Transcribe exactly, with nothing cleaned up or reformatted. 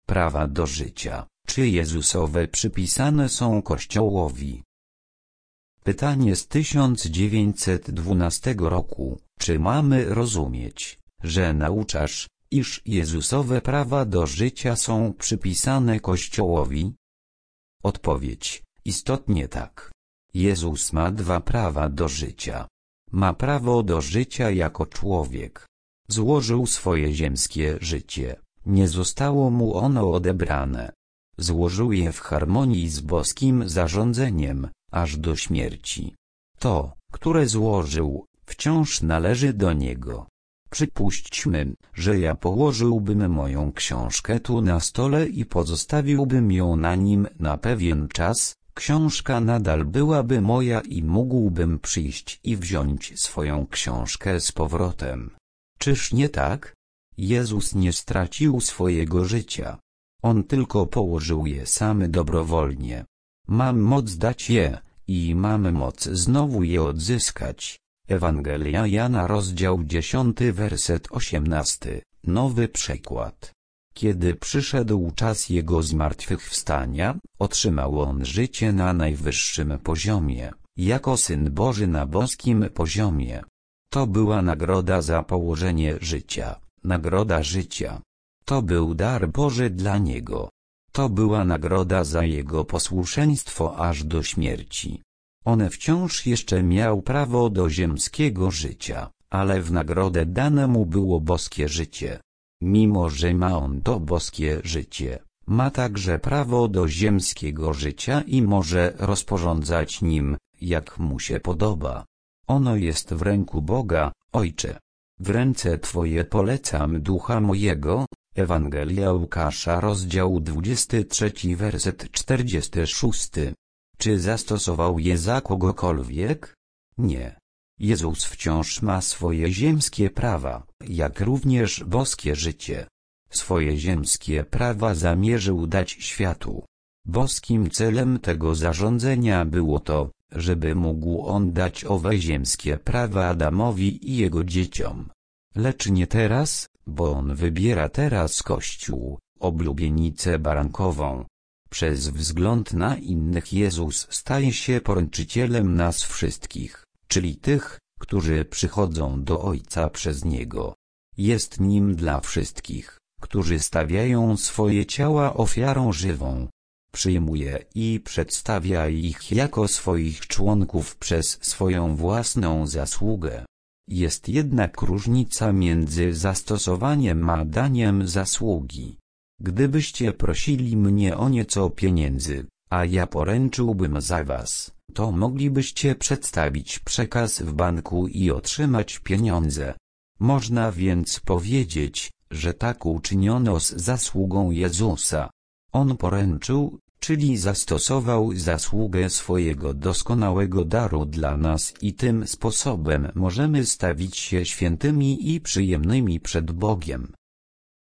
prawa do życia, czy Jezusowe przypisane są Kościołowi? Pytanie z tysiąc dziewięćset dwunastego roku. Czy mamy rozumieć, że nauczasz, iż Jezusowe prawa do życia są przypisane Kościołowi? Odpowiedź: istotnie tak. Jezus ma dwa prawa do życia. Ma prawo do życia jako człowiek. Złożył swoje ziemskie życie, nie zostało mu ono odebrane. Złożył je w harmonii z boskim zarządzeniem, aż do śmierci. To, które złożył, wciąż należy do niego. Przypuśćmy, że ja położyłbym moją książkę tu na stole i pozostawiłbym ją na nim na pewien czas, książka nadal byłaby moja i mógłbym przyjść i wziąć swoją książkę z powrotem. Czyż nie tak? Jezus nie stracił swojego życia. On tylko położył je sam dobrowolnie. Mam moc dać je, i mam moc znowu je odzyskać. Ewangelia Jana, rozdział dziesiąty, werset osiemnasty, nowy przekład. Kiedy przyszedł czas jego zmartwychwstania, otrzymał on życie na najwyższym poziomie, jako Syn Boży na boskim poziomie. To była nagroda za położenie życia, nagroda życia. To był dar Boży dla niego. To była nagroda za jego posłuszeństwo aż do śmierci. On wciąż jeszcze miał prawo do ziemskiego życia, ale w nagrodę dane mu było boskie życie. Mimo że ma on to boskie życie, ma także prawo do ziemskiego życia i może rozporządzać nim, jak mu się podoba. Ono jest w ręku Boga. Ojcze, w ręce Twoje polecam ducha mojego. Ewangelia Łukasza, rozdział dwudziesty trzeci, werset czterdziesty szósty. Czy zastosował je za kogokolwiek? Nie. Jezus wciąż ma swoje ziemskie prawa, jak również boskie życie. Swoje ziemskie prawa zamierzył dać światu. Boskim celem tego zarządzenia było to, żeby mógł on dać owe ziemskie prawa Adamowi i jego dzieciom. Lecz nie teraz, bo on wybiera teraz Kościół, oblubienicę barankową. Przez wzgląd na innych Jezus staje się poręczycielem nas wszystkich, czyli tych, którzy przychodzą do Ojca przez Niego. Jest nim dla wszystkich, którzy stawiają swoje ciała ofiarą żywą. Przyjmuje i przedstawia ich jako swoich członków przez swoją własną zasługę. Jest jednak różnica między zastosowaniem a daniem zasługi. Gdybyście prosili mnie o nieco pieniędzy, a ja poręczyłbym za was, to moglibyście przedstawić przekaz w banku i otrzymać pieniądze. Można więc powiedzieć, że tak uczyniono z zasługą Jezusa. On poręczył, czyli zastosował zasługę swojego doskonałego daru dla nas i tym sposobem możemy stawić się świętymi i przyjemnymi przed Bogiem.